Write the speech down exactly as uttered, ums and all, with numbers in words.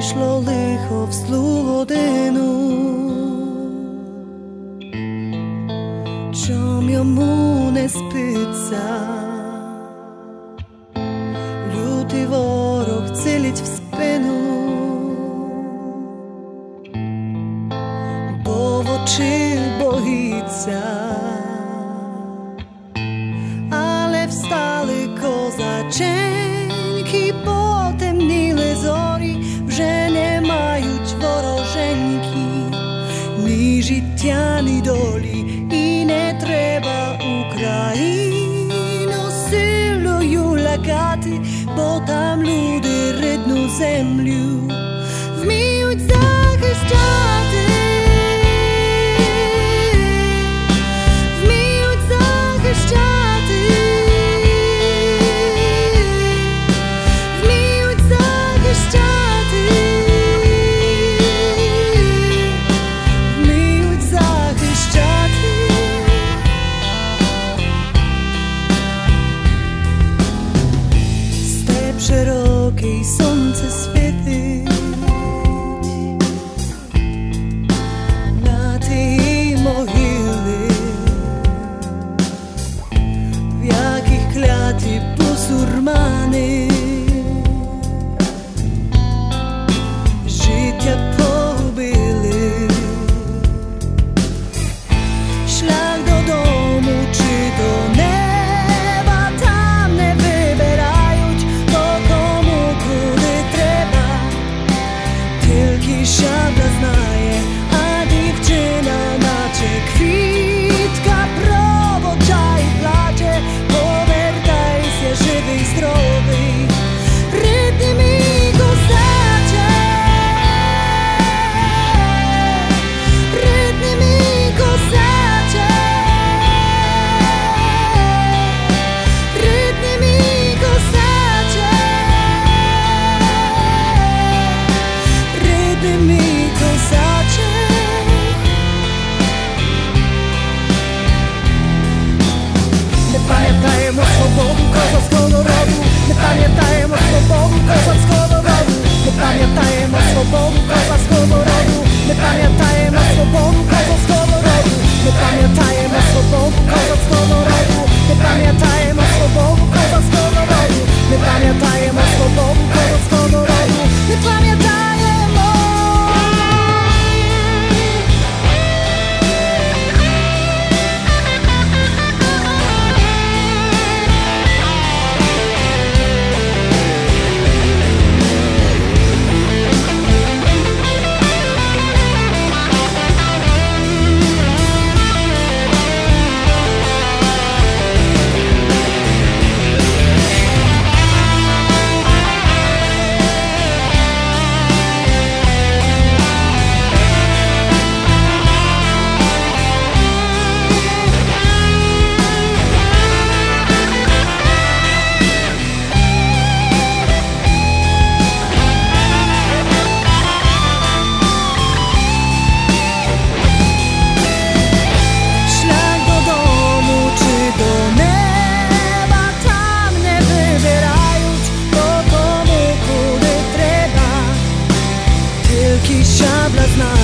прийшло лихо в злу годину, чом йому не спиться, лютий ворог цілить в спину, бо в очі боїться. Але встали козаченьки, потемніли зорі, вже не мають вороженьки ні життя, ні долі, і не треба Україну силою лякати, бо там люди рідну землю вміють захищати. Вміють захищати. Вміють захищати. Вміють захищати. Степ широкий, сонце світить на ті могили, в яких кляті бусурмани життя погубили. Шлях додому чи до неба там не вибирають, то кому куди треба, тільки шабля знає, а дівчина наче квітка проводжає і плаче. Повертайся живий, здоровий, рідний мій козаче, рідний мій козаче, рідний мій козаче, рідний мій козаче. Не пам'ятаємо свободу козацького роду, не пам'ятаємо свободу козацького роду, не пам'ятаємо свободу козацького роду, не пам'ятаємо свободу козацького роду, не пам'ятаємо свободу козацького роду, не пам'ятаємо свободу козацького роду, не пам'ятаємо свободу козацького роду, не пам'ятаємо. Шабля знає.